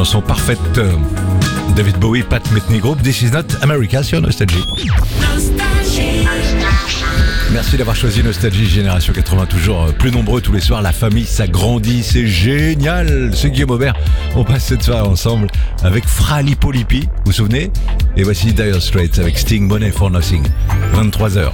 chanson parfaite. David Bowie, Pat Metheny Group, This Is Not America sur Nostalgie. Merci d'avoir choisi Nostalgie, Génération 80, toujours plus nombreux tous les soirs. La famille s'agrandit, c'est génial. C'est Guillaume Aubert. On passe cette soirée ensemble avec Fra Lippo Lippi, vous vous souvenez? Et voici Dire Straits avec Sting, Money for Nothing, 23h.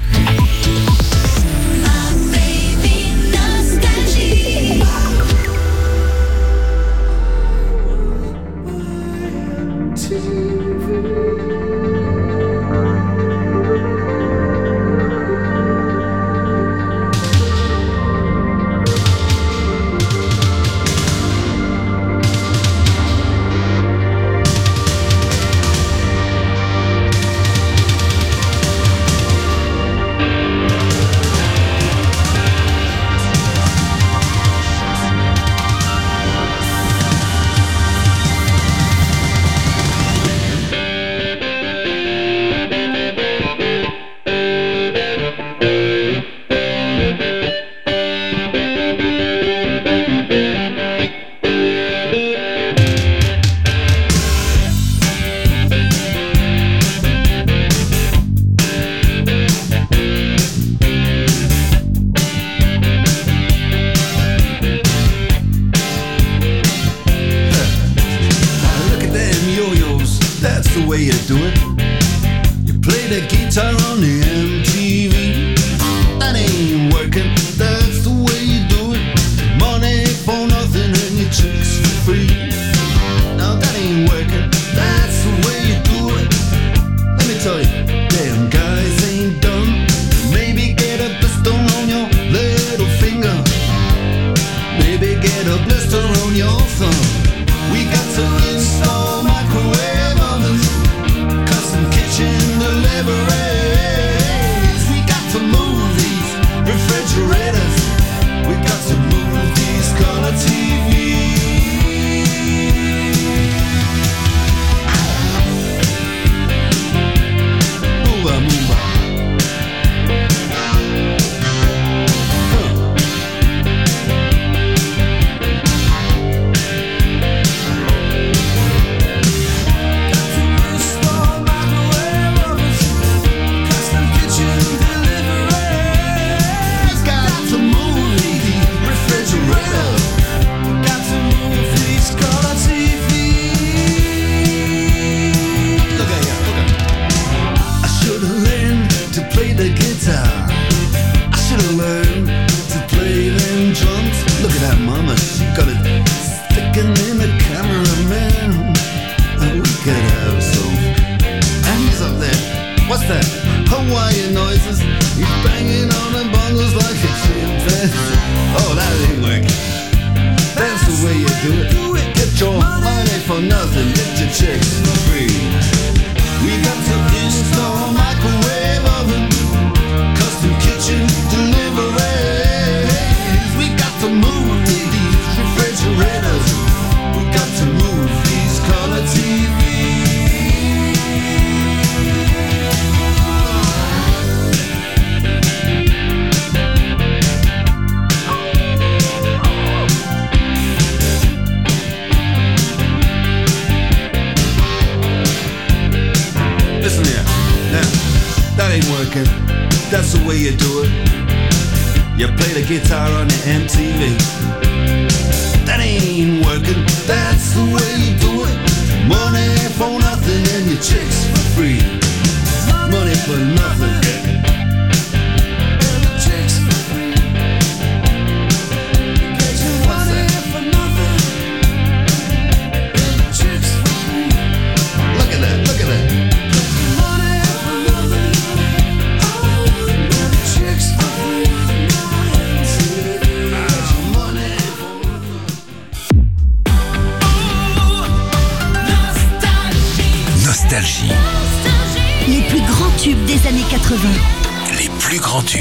Les plus grands tubes des années 80. Les plus grands tubes.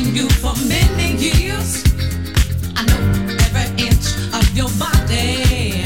Body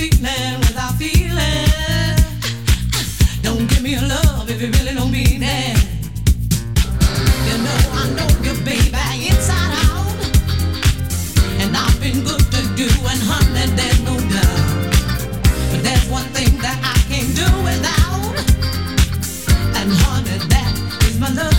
feeling without feeling. Don't give me your love if you really don't mean it. You know I know you, baby, inside out. And I've been good to you, and honey, there's no doubt. But there's one thing that I can't do without, and honey, that is my love.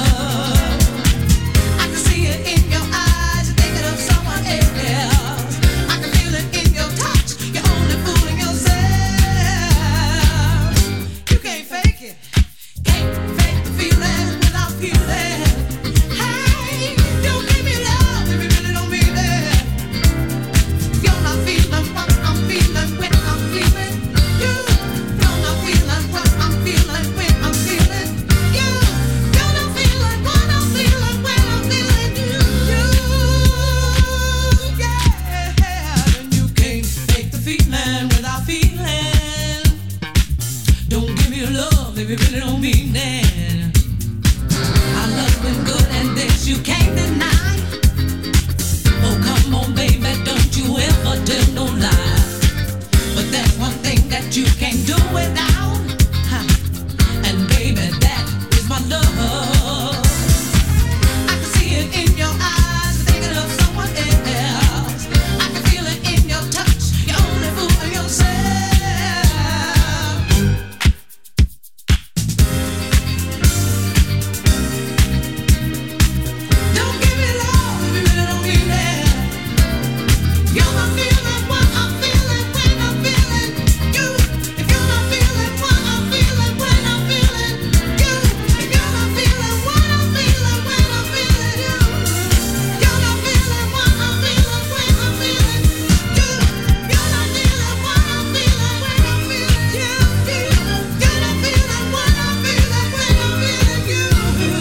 I can see it in your eyes, you're thinking of someone else. I can feel it in your touch, you're only fooling yourself. You can't fake it, can't fake the feeling without feeling. Hey, don't give me love if you really don't mean it. You're not feeling what I'm feeling when I'm feeling you. You're not feeling what I'm feeling when I'm feeling you. You're not feeling what I'm feeling when I'm feeling you. Yeah, and you can't fake the feeling without feeling. Don't give me your love if you really don't mean it. Our love's been good and this you can't deny. Oh, come on, baby, don't you ever tell no lie. But there's one thing that you can't do without, huh? And baby, that is my love. I can see it in your eyes, thinking of someone else. I can feel it in your touch, you're only fooling yourself. Don't give me love if you really don't mean it. You're not feeling what I'm feeling when I'm feeling you. If you're not feeling what I'm feeling when I'm feeling you. If you're not feeling what I'm feeling when I'm feeling you. You're not feeling what I'm feeling when I'm feeling you. You're not feeling what I'm feeling when I'm feeling you. You're not feeling what I'm feeling when I'm feeling you. You're not feeling.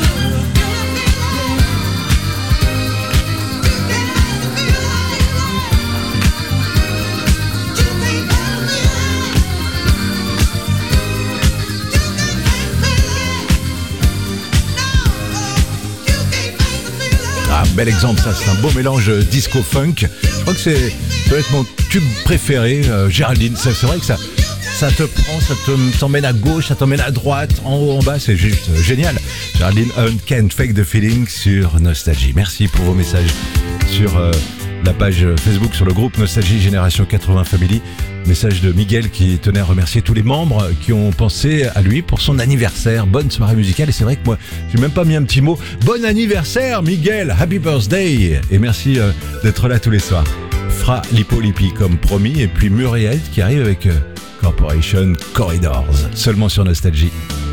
Ah, bel exemple, ça, c'est un beau mélange disco-funk. Je crois que ça doit être mon tube préféré, Géraldine. C'est vrai que ça te prend, t'emmène à gauche, ça t'emmène à droite, en haut, en bas, c'est juste génial. Géraldine, Can't Fake the Feeling sur Nostalgie. Merci pour vos messages sur la page Facebook, sur le groupe Nostalgie Génération 80 Family. Message de Miguel qui tenait à remercier tous les membres qui ont pensé à lui pour son anniversaire. Bonne soirée musicale. Et c'est vrai que moi, j'ai même pas mis un petit mot. Bon anniversaire, Miguel. Happy birthday. Et merci d'être là tous les soirs. Fra Lipo Lipi comme promis. Et puis Muriel qui arrive avec Corporation Corridors. Seulement sur Nostalgie.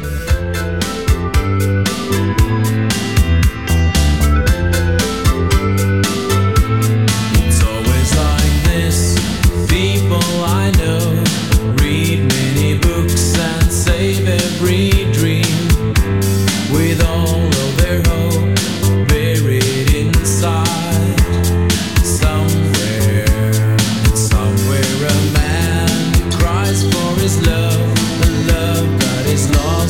It's always like this. People I know read many books and save every dream with all of their hope buried inside. Somewhere a man cries for his love, a love that is lost.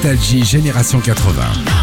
Nostalgie Génération 80.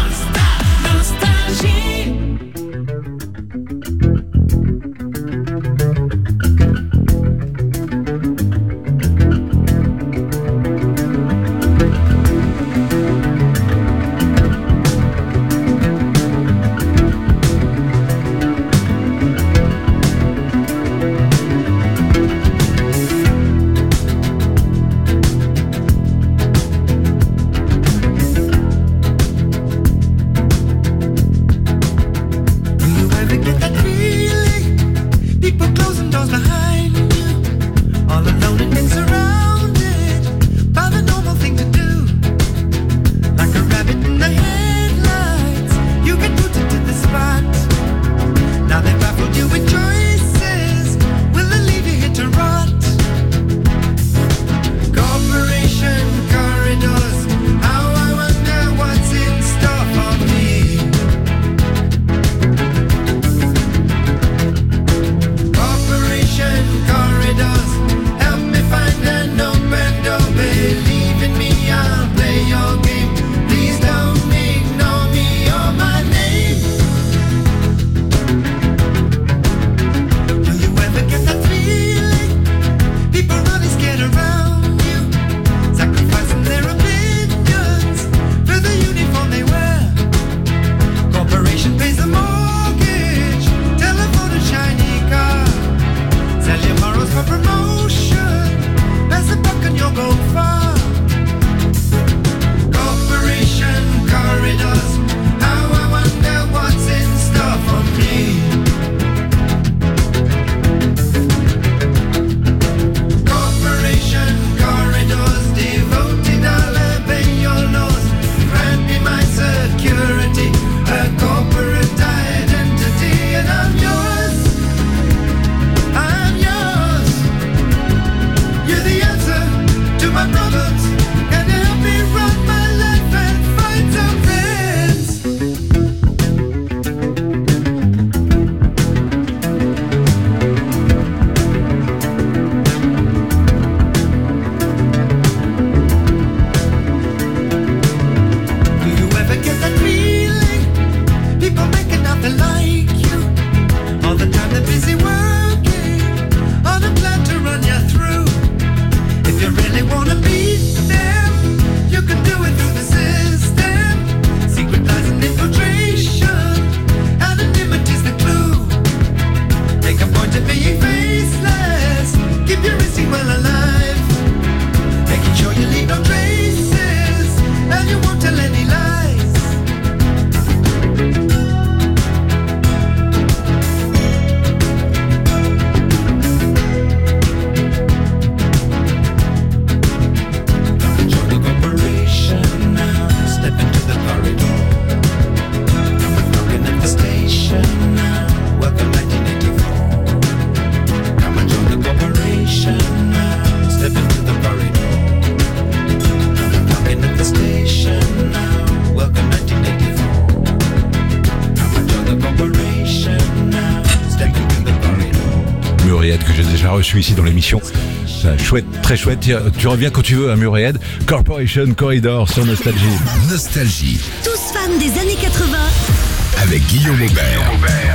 Que j'ai déjà reçu ici dans l'émission. Chouette, très chouette. Tu reviens quand tu veux à Murried. Corporation Corridor sur Nostalgie. Nostalgie. Tous fans des années 80. Avec Guillaume Aubert.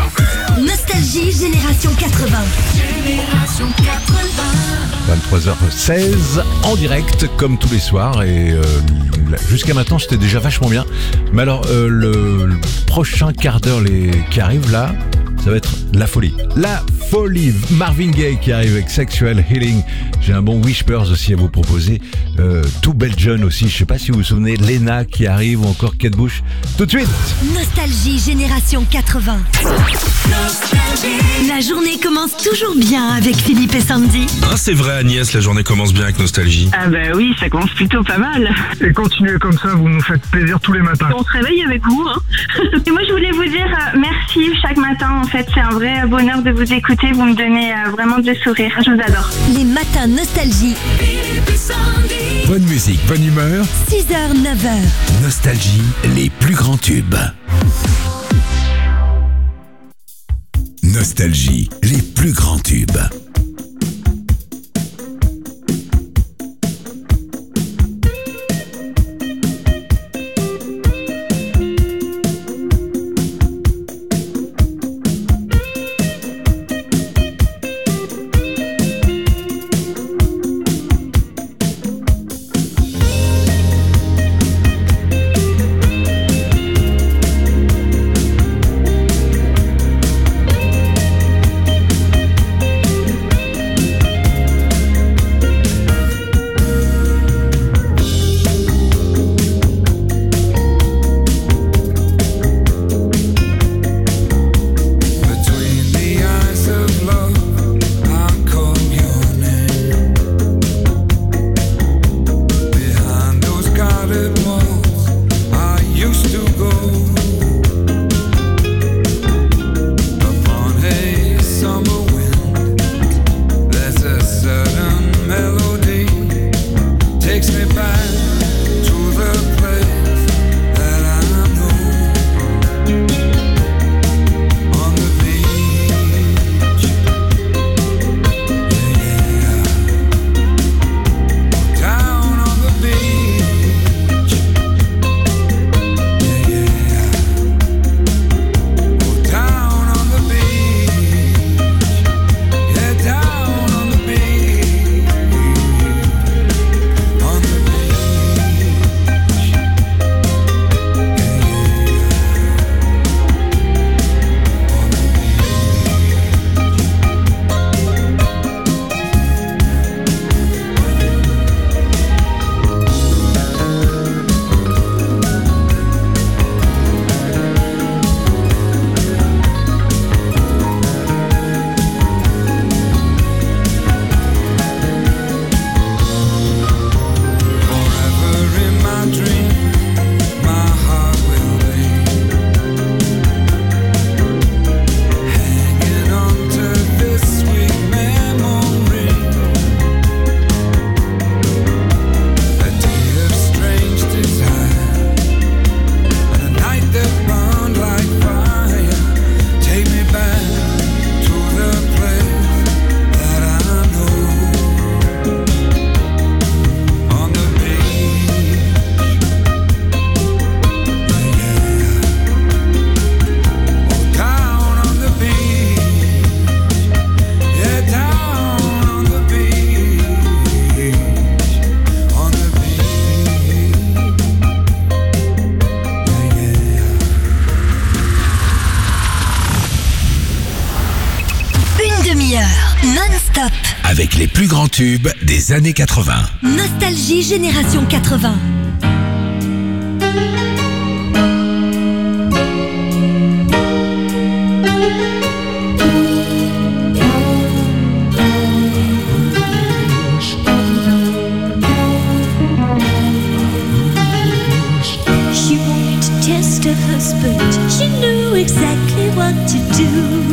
Nostalgie Génération 80. Génération 80. 23h16 en direct comme tous les soirs et jusqu'à maintenant c'était déjà vachement bien. Mais alors le prochain quart d'heure qui arrive là, ça va être la folie. La folie. Marvin Gaye qui arrive avec Sexual Healing. J'ai un bon Whispers aussi à vous proposer. Tout Belgian aussi. Je sais pas si vous vous souvenez. Lena qui arrive ou encore Kate Bush. Tout de suite. Nostalgie Génération 80. Nostalgie. La journée commence toujours bien avec Philippe et Sandy. Ah, c'est vrai Agnès, la journée commence bien avec Nostalgie. Ah bah oui, ça commence plutôt pas mal. Et continuez comme ça, vous nous faites plaisir tous les matins. On se réveille avec vous, hein. Et moi je voulais vous dire merci chaque matin, en fait c'est un vrai bonheur de vous écouter, vous me donnez vraiment du sourire, je vous adore. Les matins Nostalgie. Bonne musique, bonne humeur. 6h, 9h. Nostalgie, les plus grands tubes. Nostalgie, les plus grands tubes. top. Avec les plus grands tubes des années 80. Nostalgie Génération 80. She wanted to test her husband. She knew exactly what to do.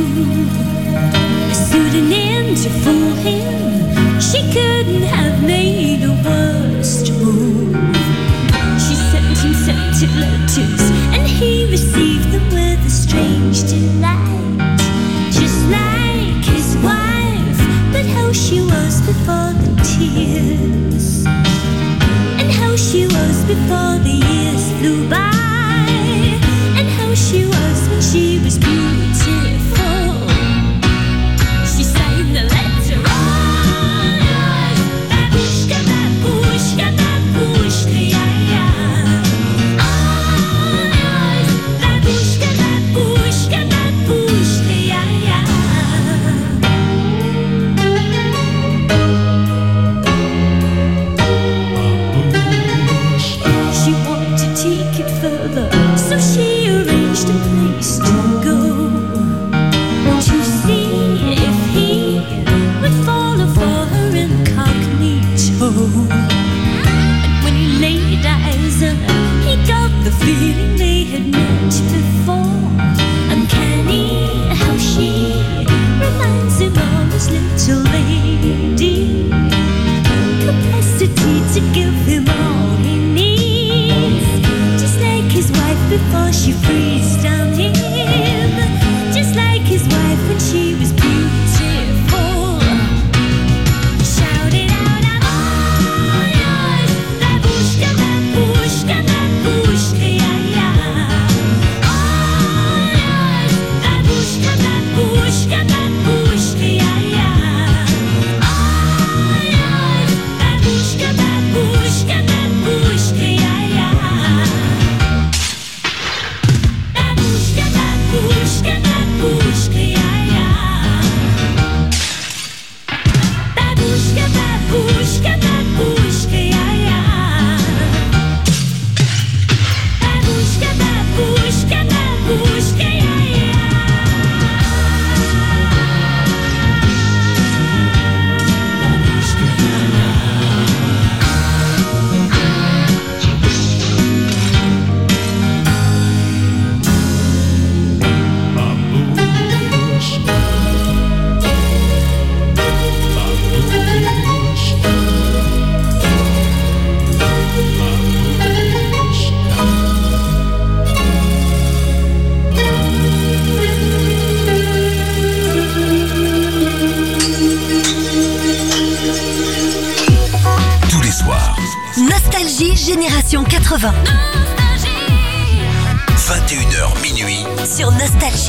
A pseudonym to fool him. She couldn't have made a worse move. She sent him scented letters, and he received them with a strange delight. Just like his wife, but how she was before the tears, and how she was before the years flew by, and how she was when she was beautiful. She sang the letter on yours, babushka, babushka, babushka, ya. On yours, babushka, babushka, babushka, ya. She wanted to take it further, so she arranged a place to go, to see if he would follow for her incognito. And when he laid eyes on her, he got the feeling they had met before. Uncanny how she reminds him of his little lady, capacity to give him all he needs, just like his wife before she freezed down him, just like his wife when she was beautiful. Shout it out, I'm all yours, babushka, babushka, babushka, ya, ya. All yours, babushka, babushka, babushka, ya, ya. All yours, babushka, babushka, babushka, ya, ya. Babushka, babushka, babushka, ya, ya. Babushka, babushka, babushka, ya, ya. Babushka, babushka, babushka, ya, ya. Tous les soirs, Nostalgie Génération 80. 21h minuit. Sur Nostalgie.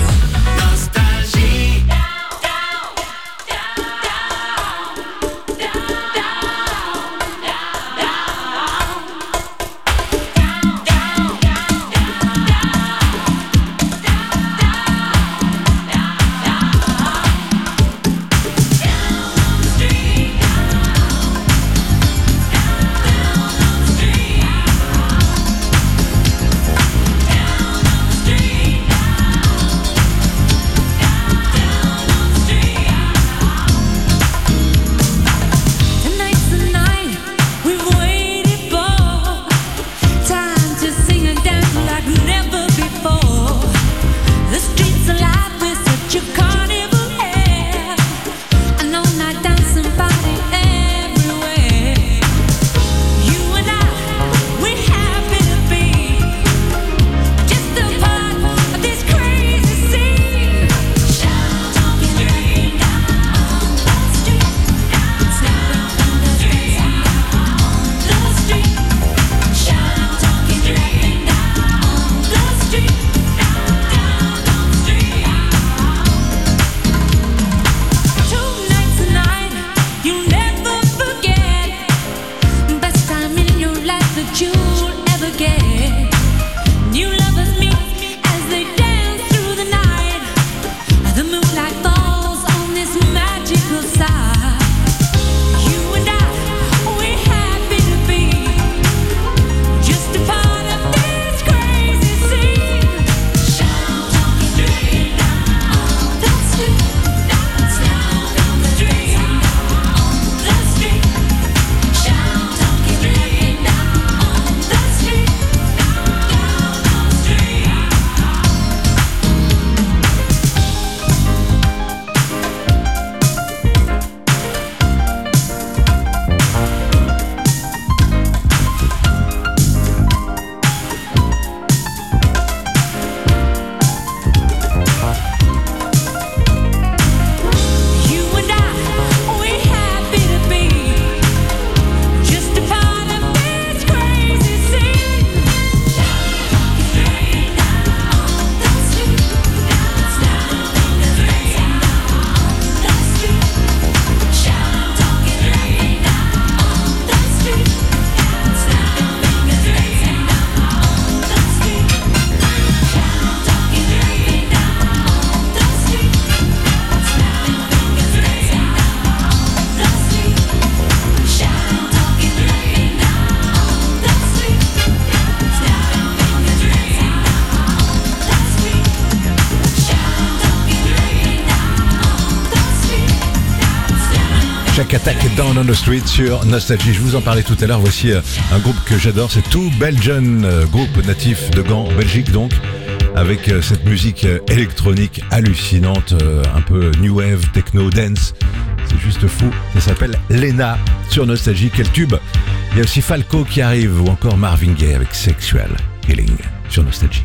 Chaque attaque Down on the Street sur Nostalgie. Je vous en parlais tout à l'heure. Voici un groupe que j'adore. C'est Two Belgian, groupe natif de Gand, Belgique donc, avec cette musique électronique hallucinante, un peu new wave, techno, dance. C'est juste fou. Ça s'appelle Lena sur Nostalgie. Quel tube. Il y a aussi Falco qui arrive ou encore Marvin Gaye avec Sexual Healing sur Nostalgie.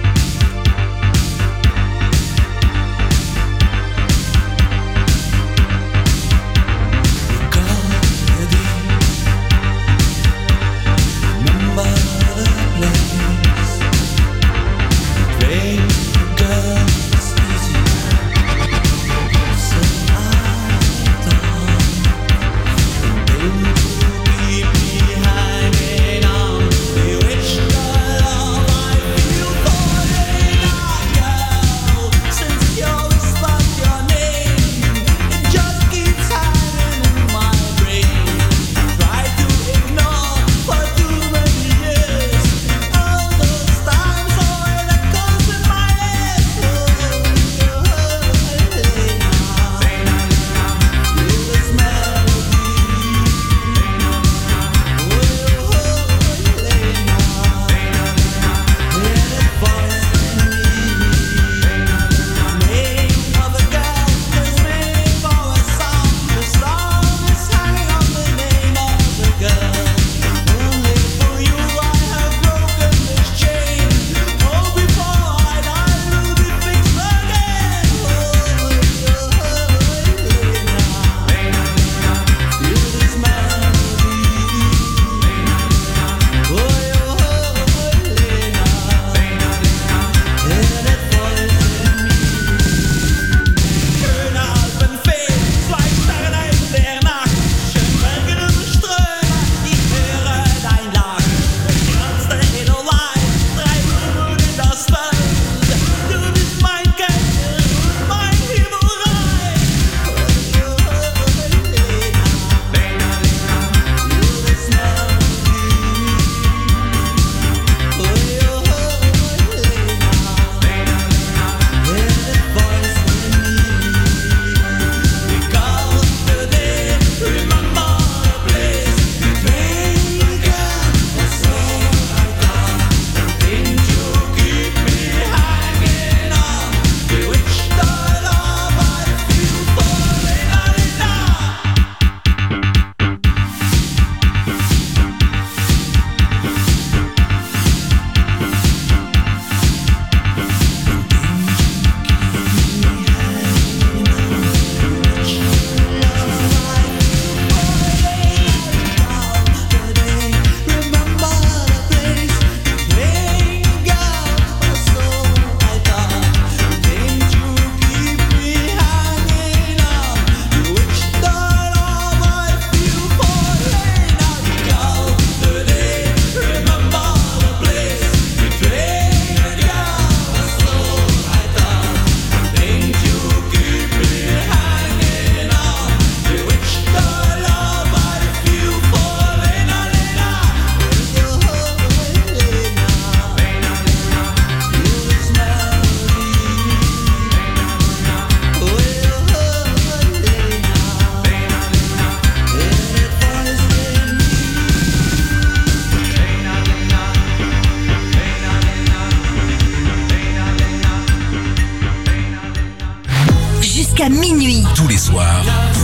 Jusqu'à minuit. Tous les soirs.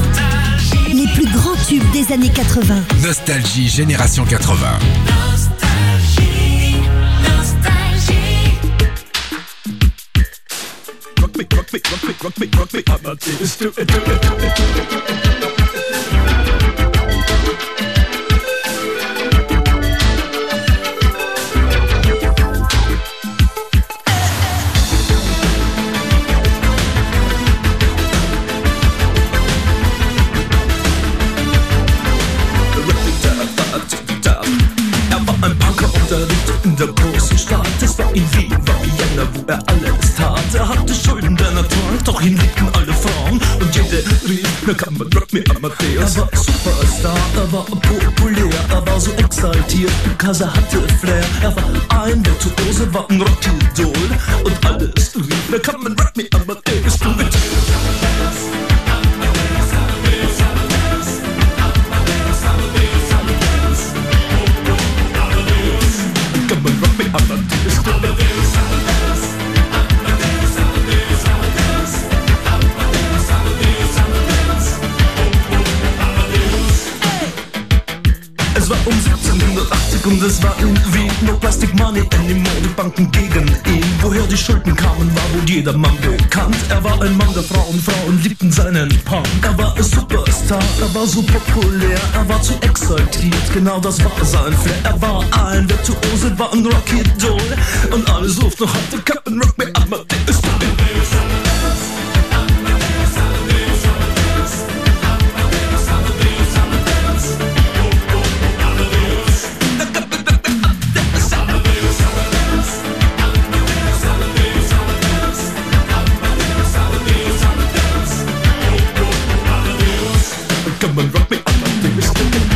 Les plus grands tubes des années 80. Nostalgie Génération 80. Rock me, rock me, rock me, rock me, rock me. I'm a dance, do it, do it, do it, do it. In der großen Stadt, es war in Wien, war Vienna, wo alles tat. Hatte Schulden der Natur, doch ihn liebten alle Frauen. Und jede rief, na kann man Rock me Amadeus. Er war Superstar, er war populär, er war so exaltiert, because er hatte Flair. Er war ein Virtuose, war ein Rockidol. Und alles rief, na kann man Rock me Amadeus. Do it. und es war irgendwie no plastic money anymore. Die Banken gegen ihn, woher die Schulden kamen, war wohl jedermann bekannt. Er war ein Mann der Frauen, Frauen liebten seinen Punk. Er war ein Superstar, er war so populär, er war zu exaltiert, genau das war sein Flair. Er war ein Virtuose, war ein Rocky-Doll und alle suchten noch heute Captain Rock me Amadeus. Come and rock me up, Amadeus.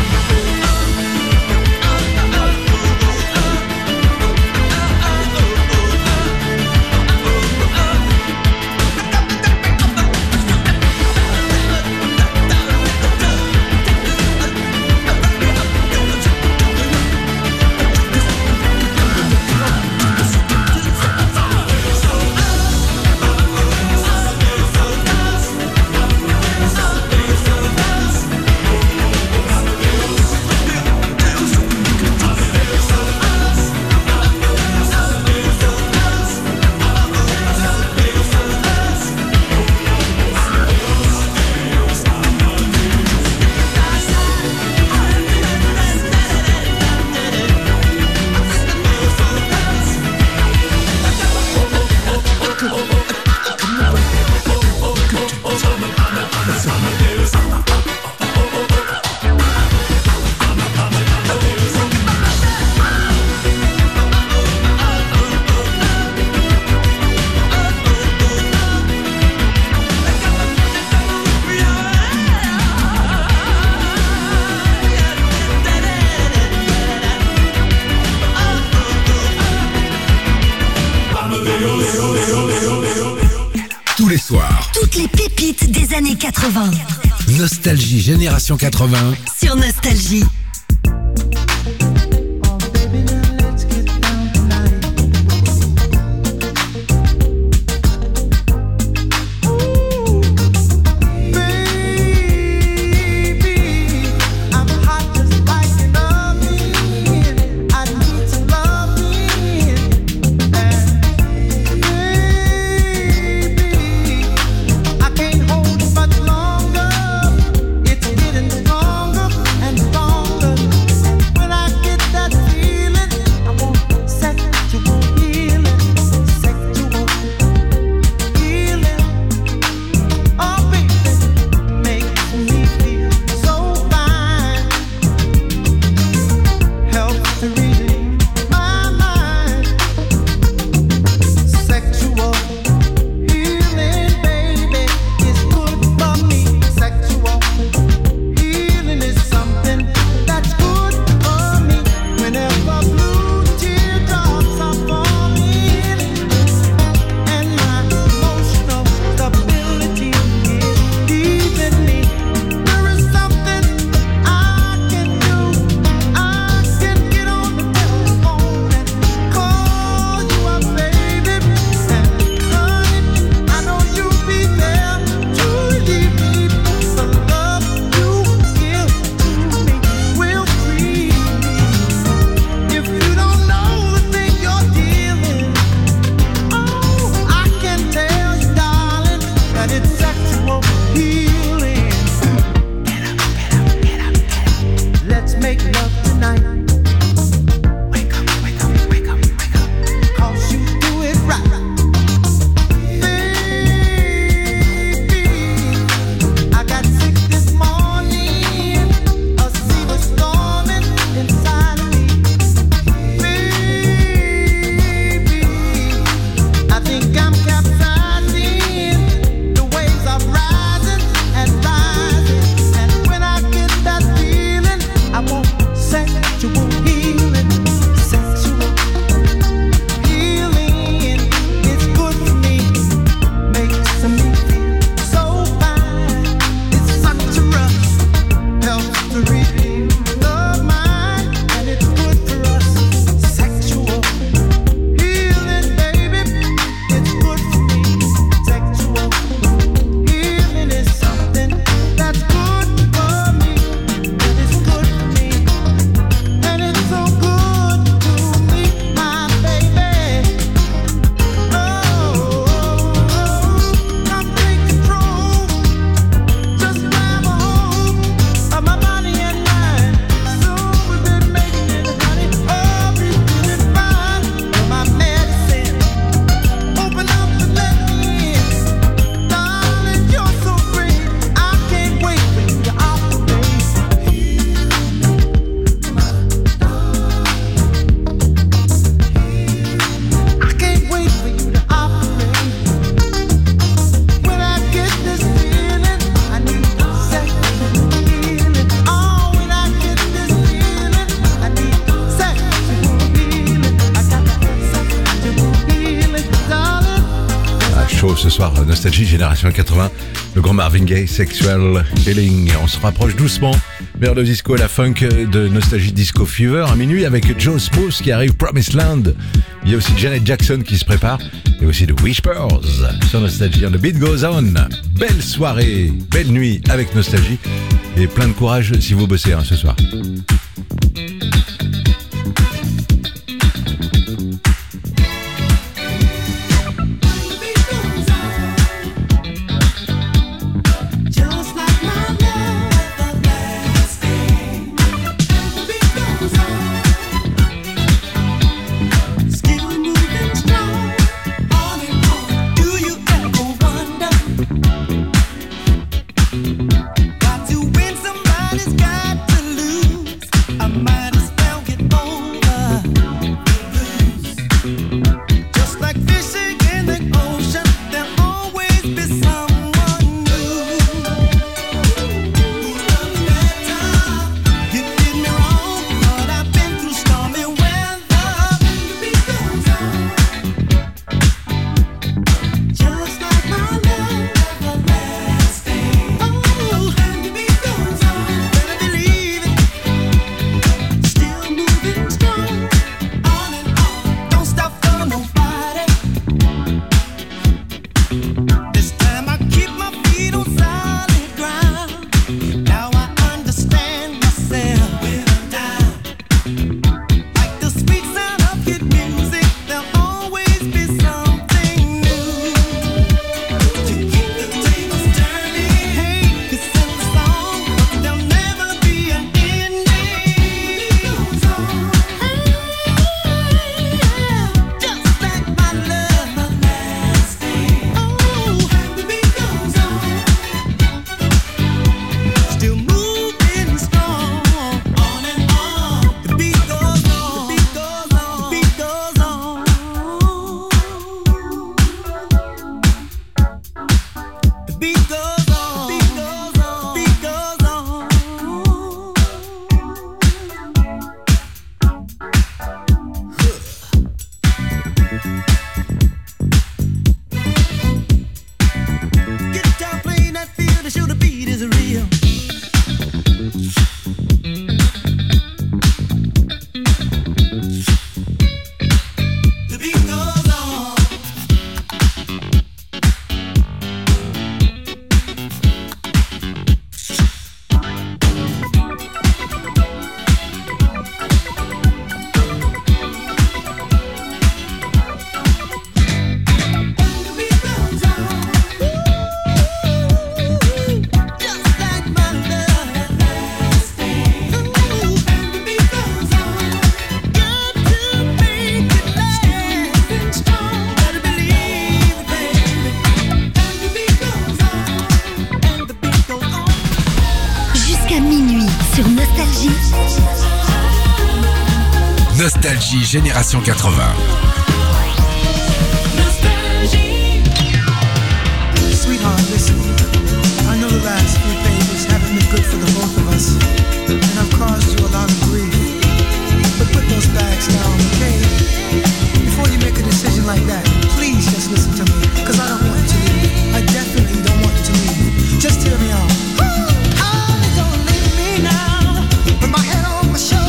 Tous les soirs, Toutes les pépites des années 80 Nostalgie Génération 80 sur Nostalgie. It's getting stronger and stronger. Show ce soir, Nostalgie Génération 80, le grand Marvin Gaye, Sexual Healing. On se rapproche doucement vers le disco et la funk de Nostalgie Disco Fever à minuit avec Joe Smooth qui arrive, Promised Land. Il y a aussi Janet Jackson qui se prépare et aussi The Whispers sur Nostalgie. The Beat Goes On. Belle soirée, belle nuit avec Nostalgie et plein de courage si vous bossez ce soir. Nostalgie Génération 80. Sweetheart, listen. I know the last few pages haven't been good for the both of us, and I've caused you a lot of grief. But put those bags down, okay? Before you make a decision like that, please just listen to me, because I don't want you to leave. I definitely don't want you to leave. Just hear me out. Don't leave me now, with my head on my shoulder.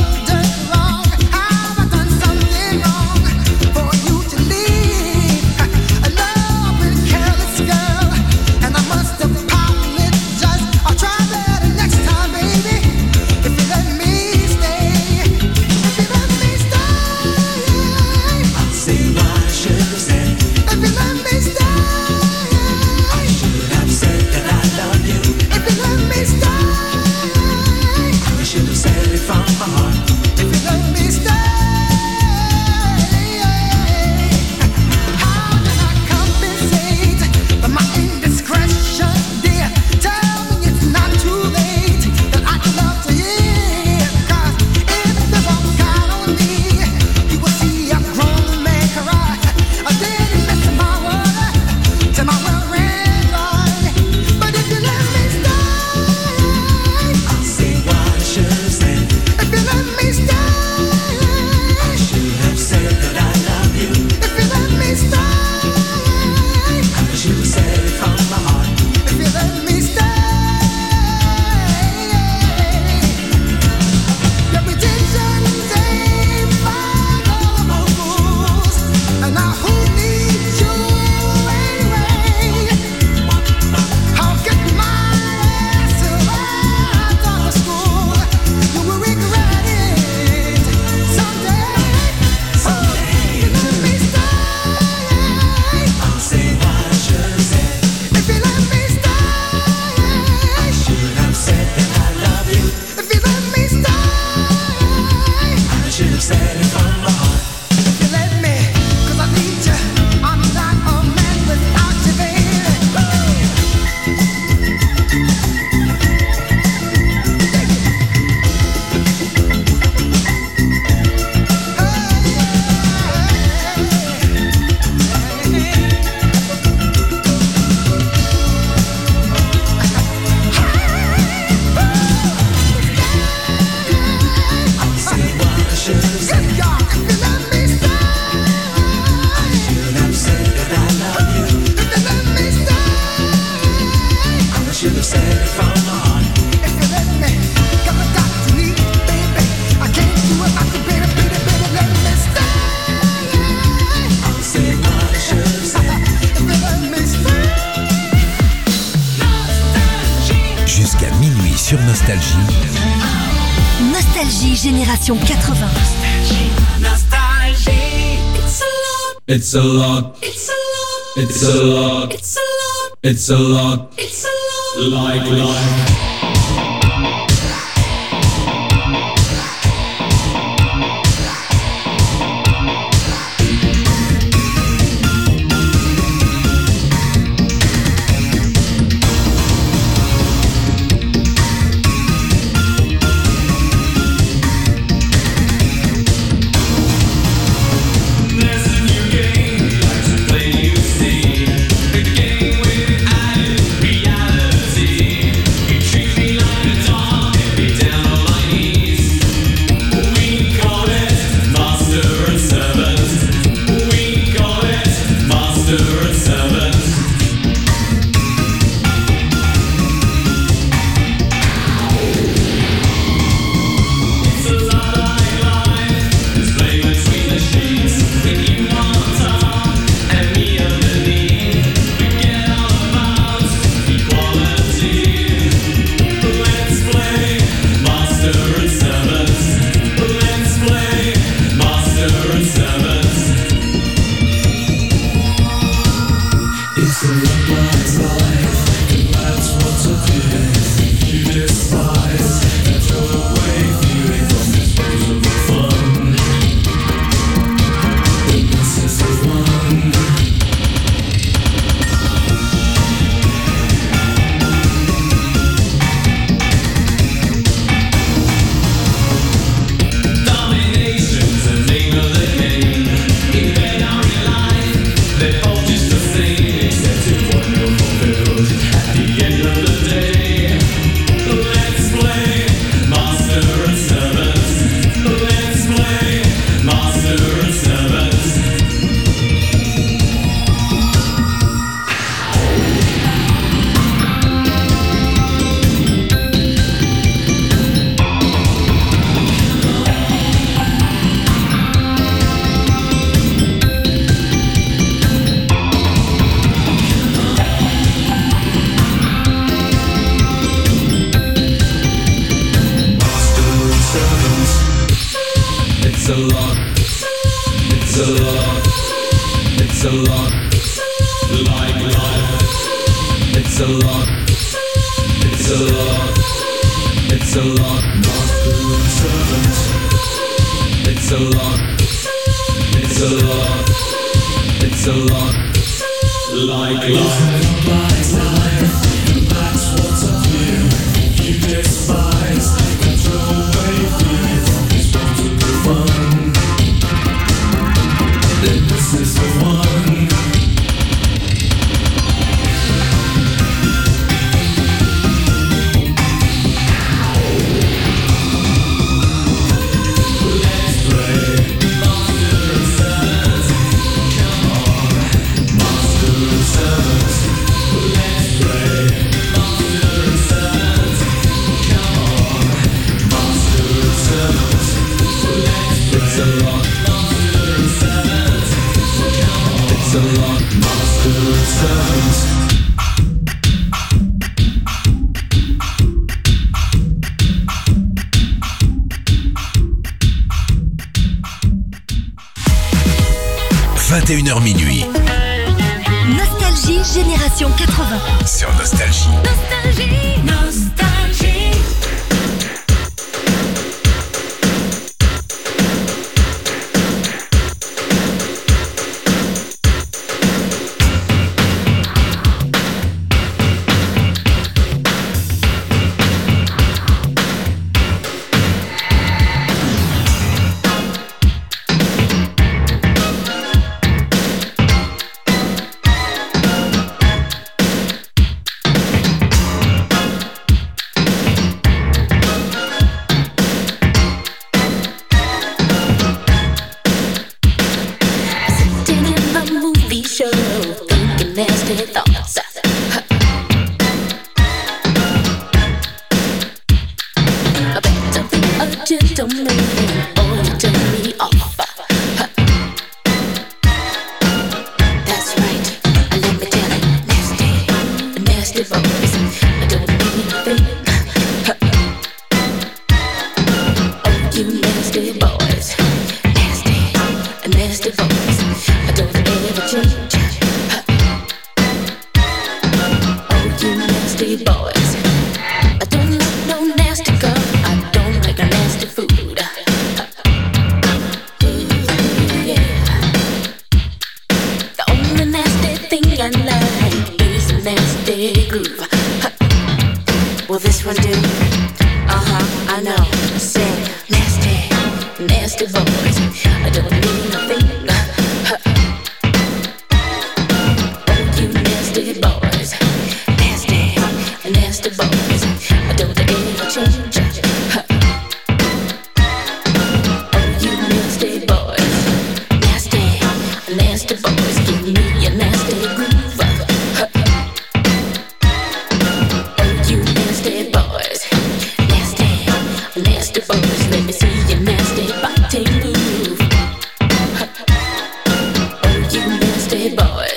Say what I should have said. If you let me stay. Nostalgie. Nostalgie Génération 80. It's a lot. It's a lot. It's a lot. It's a lot. It's a lot. It's a lot. Like life. Minuit. Nostalgie Génération 80. Sur Nostalgie. Nostalgie. Nostalgie. Nasty boys, I don't mean a thing.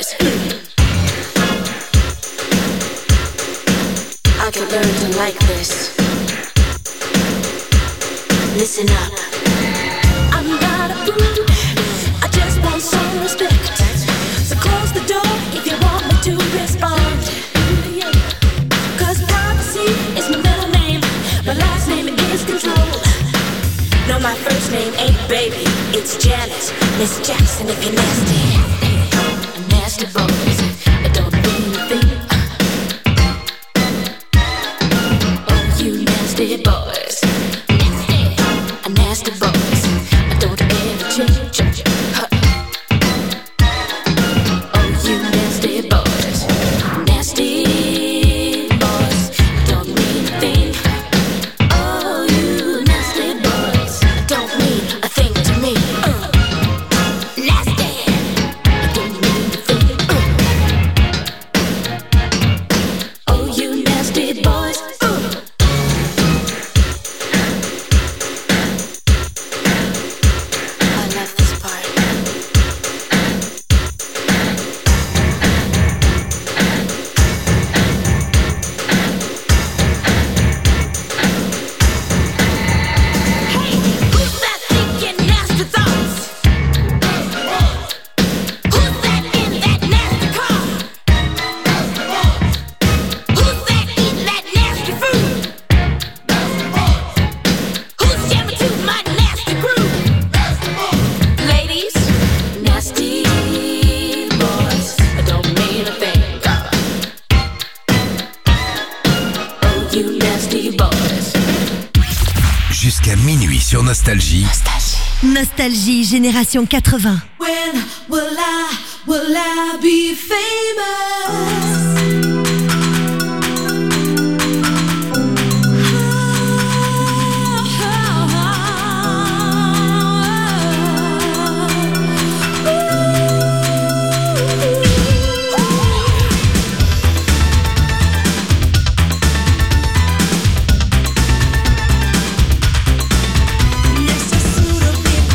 boys. I can learn to like this. Listen up. I'm not a prude. I just want some respect. So close the door if you want me to respond. Cause privacy is my middle name. My last name is control. No, my first name ain't baby. It's Janet. Miss Jackson if you're nasty. Nasty boys. I don't mean a thing. Oh, you nasty boys. Nasty boys, I don't ever change. Oh, you nasty boys, nasty boys, don't mean a thing. Oh, you nasty boys, don't mean a thing to me. Nasty, don't mean a thing. Oh, you nasty boys. Jusqu'à minuit sur Nostalgie. Nostalgie Génération 80. When will I be famous?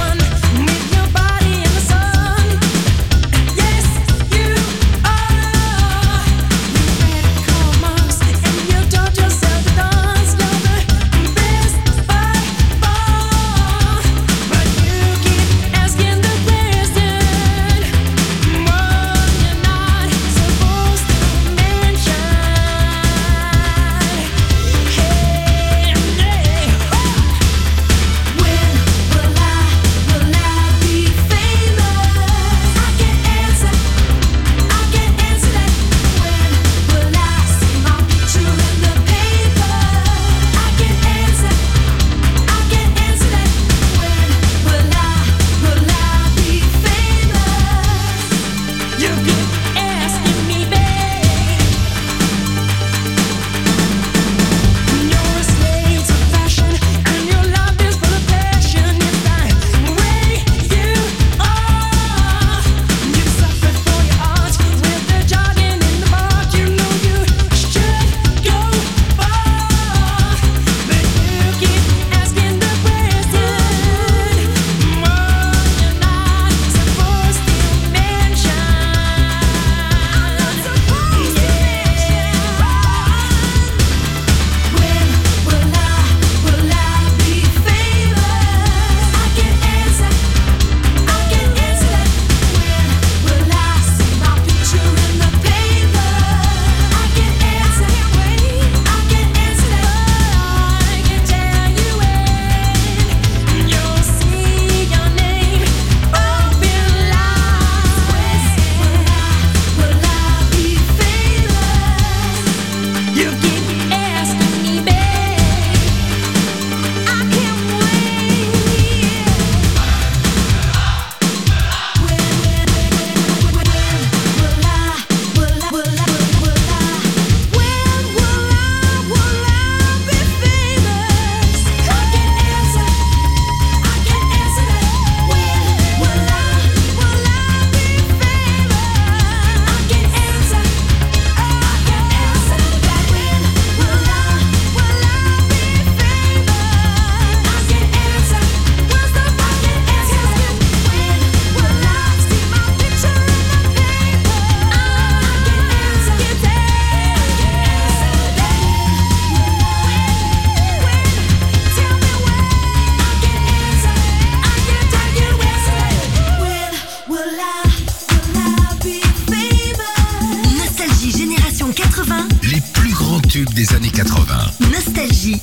Body in the sun. Yes, you are. tubes des années 80. Nostalgie.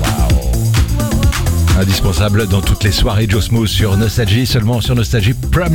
Indispensable dans toutes les soirées Joe Smooth sur Nostalgie, seulement sur Nostalgie Premium.